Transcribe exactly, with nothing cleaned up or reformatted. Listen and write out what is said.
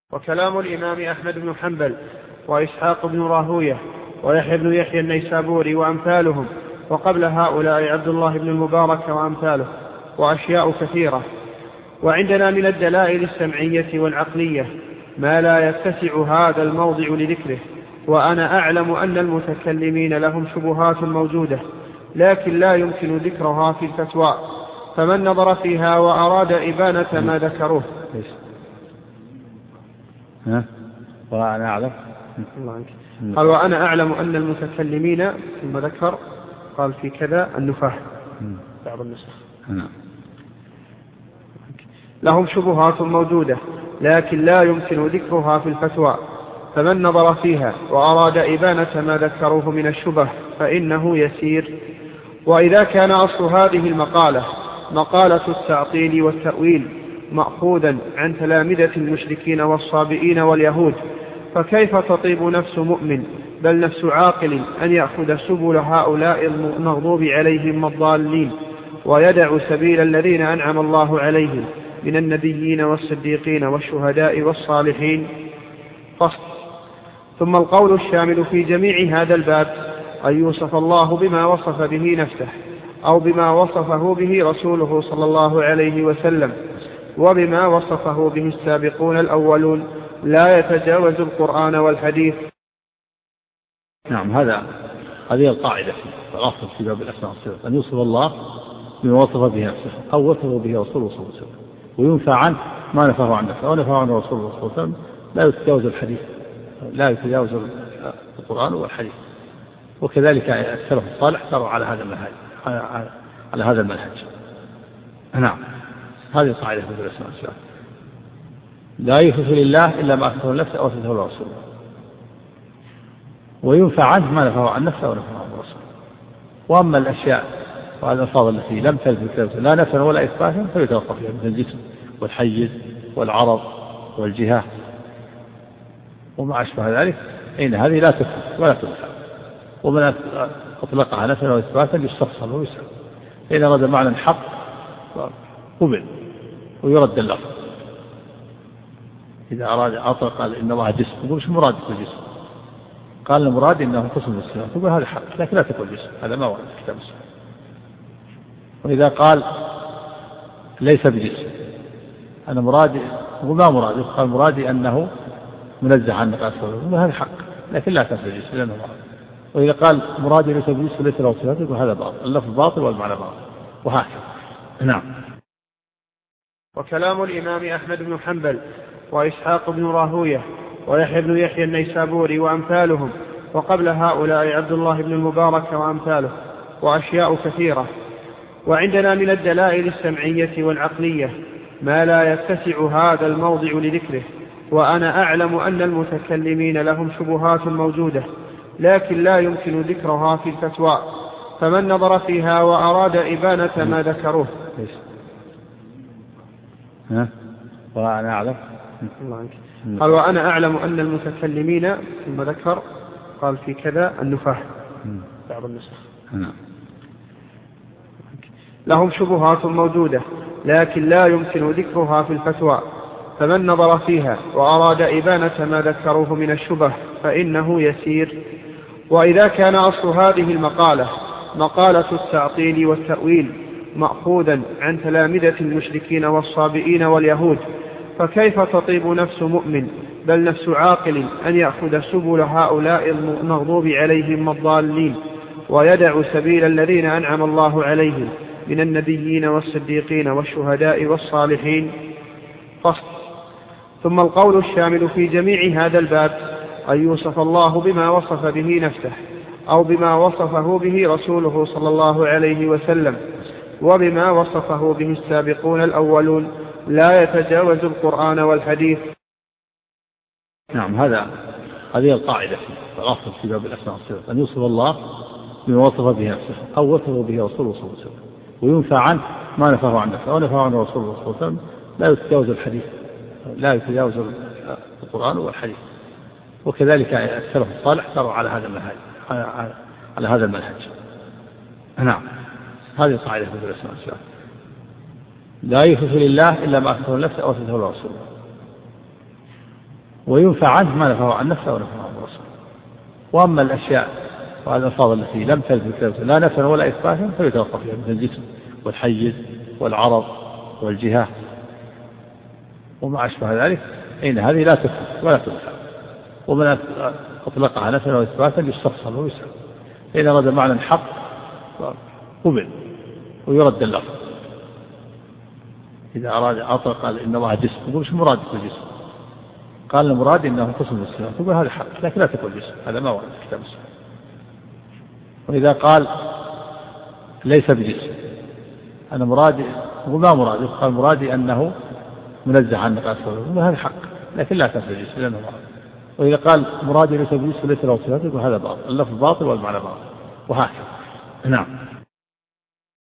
وكلام الإمام أحمد بن حنبل وإسحاق بن راهوية ويحيى بن يحيى النيسابوري وأمثالهم، وقبل هؤلاء عبد الله بن المبارك وأمثاله، وأشياء كثيرة. وعندنا من الدلائل السمعية والعقلية ما لا يتسع هذا الموضع لذكره، وأنا أعلم أن المتكلمين لهم شبهات موجودة لكن لا يمكن ذكرها في الفتوى، فمن نظر فيها وأراد إبانة ما ذكروه. ها؟ وأنا أعلم قال وأنا أعلم أن المتكلمين ثم ذكر قال في كذا النفاة بعض النسخ لهم شبهات موجودة لكن لا يمكن ذكرها في الفتوى، فمن نظر فيها وأراد إبانة ما ذكروه من الشبه فإنه يسير. وإذا كان أصل هذه المقالة مقالة التعطيل والتأويل مأخوذا عن تلامذة المشركين والصابئين واليهود، فكيف تطيب نفس مؤمن بل نفس عاقل أن يأخذ سبل هؤلاء المغضوب عليهم الضالين ويدع سبيل الذين أنعم الله عليهم من النبيين والصديقين والشهداء والصالحين؟ فصل. ثم القول الشامل في جميع هذا الباب أن يوصف الله بما وصف به نفسه أو بما وصفه به رسوله صلى الله عليه وسلم وبما وصفه به السابقون الأولون لا يتجاوز القرآن والحديث. نعم، هذا هذه القاعدة في الأصل في باب الأسماء والصفات، أن يوصف الله بما وصف به نفسه أو وصفه به رسوله صلى الله عليه وسلم، وينفى عنه ما نفاه عن نفسه أو نفاه عن رسوله صلى الله عليه وسلم. لا يتجاوز الحديث، لا يتجاوز القرآن والحديث. وكذلك السلف الصالح ساروا على هذا المنهج على هذا المنهج. نعم، هذه القاعدة في الأسماء والصفات، لا يثبت لله إلا ما أثبته لنفسه أو أثبته لرسوله، وينفى عنه ما نفاه عن نفسه أو نفاه عن رسوله. وأما الأشياء والألفاظ التي لم تثبت لا نفيا ولا إثباتا فيتوقف فيها، مثل الجسم والحيز والعرض والجهة وما أشبه ذلك، إن هذه لا تثبت ولا تنفع، ومن أطلقها نفيا وإثباتا يستفصل ويسأل، إذا أراد معنى حق قبل ويرد اللفظ. إذا أراد أطلق قال إن الله جسم، يقول مش مراد بالجسم، قال المراد إنه قسم الصفات، يقول هذا حق لكن لا تقول جسم، هذا ما ورد في كتاب السنة. وإذا قال ليس بجسم أنا مرادي، وما مرادي، قال مرادي أنه منزه عن نقائص الصفات، هذا حق لكن لا تنفع الجسم لأنه مراد. وإذا قال مرادي ليس بجسم ليس له صفات، يقول هذا باطل، اللفظ باطل والمعنى باطل، وهكذا. نعم. وكلام الإمام أحمد بن حنبل وإسحاق بن راهوية ويحيى بن يحيى النيسابوري وأمثالهم، وقبل هؤلاء عبد الله بن المبارك وأمثاله، وأشياء كثيرة. وعندنا من الدلائل السمعية والعقلية ما لا يتسع هذا الموضع لذكره، وأنا أعلم أن المتكلمين لهم شبهات موجودة لكن لا يمكن ذكرها في الفتوى، فمن نظر فيها وأراد إبانة ما ذكروه. ها؟ وأنا أعلم قال وأنا أعلم أن المتكلمين ثم ذكر قال في كذا النفاة بعض النسخ لهم شبهات موجودة لكن لا يمكن ذكرها في الفتوى، فمن نظر فيها وأراد إبانة ما ذكروه من الشبه فإنه يسير. وإذا كان أصل هذه المقالة مقالة التعطيل والتأويل مأخوذا عن تلامذة المشركين والصابئين واليهود، فكيف تطيب نفس مؤمن بل نفس عاقل أن يأخذ سبل هؤلاء المغضوب عليهم الضالين ويدع سبيل الذين أنعم الله عليهم من النبيين والصديقين والشهداء والصالحين؟ فصل. ثم القول الشامل في جميع هذا الباب أن يوصف الله بما وصف به نفسه أو بما وصفه به رسوله صلى الله عليه وسلم وبما وصفه به السابقون الأولون لا يتجاوز القرآن والحديث. نعم، هذا هذه القاعدة في الأصل في باب الأسماء والصفات، أن يوصف الله بما وصف به نفسه أو وصفه به رسوله صلى الله عليه وسلم، وينفى عنه ما نفاه عن نفسه أو نفاه عن رسوله صلى الله عليه وسلم. لا يتجاوز الحديث، لا يتجاوز القرآن والحديث. وكذلك السلف الصالح ساروا على هذا المنهج على هذا المنهج. نعم، هذه القاعدة في الأسماء والصفات، لا يثبت لله إلا ما أثبته لنفسه أو أثبته لرسوله، وينفع عنه ما نفعه عن نفسه ونفعه عن رسوله. وأما الأشياء والألفاظ التي لم تلف الكلام لا نفعا ولا إثباتا فيتوقف فيها مثل الجسم والحيز والعرض والجهة وما أشبه ذلك، إن هذه لا تثبت ولا تنفع. ومن أطلقها نفعا وإثباتا يستفصل ويسأل، إن أراد معنى حق قبل ويرد اللفظ. إذا أراد أطلق قال إن الله جسم، يقول مش مراد بالجسم، قال المراد إنه قسم من الصفات، يقول هذا حق لكن لا تقول جسم، هذا ما ورد في كتاب السنة. وإذا قال ليس بجسم أنا مرادي، يقول ما مرادي، قال مرادي أنه منزه عن نقاص، يقول هذا حق لكن لا تقول جسم لأنه مراد. وإذا قال مرادي ليس بجسم ليس له صفات، يقول هذا باطل، اللفظ باطل والمعنى باطل، وهكذا. نعم.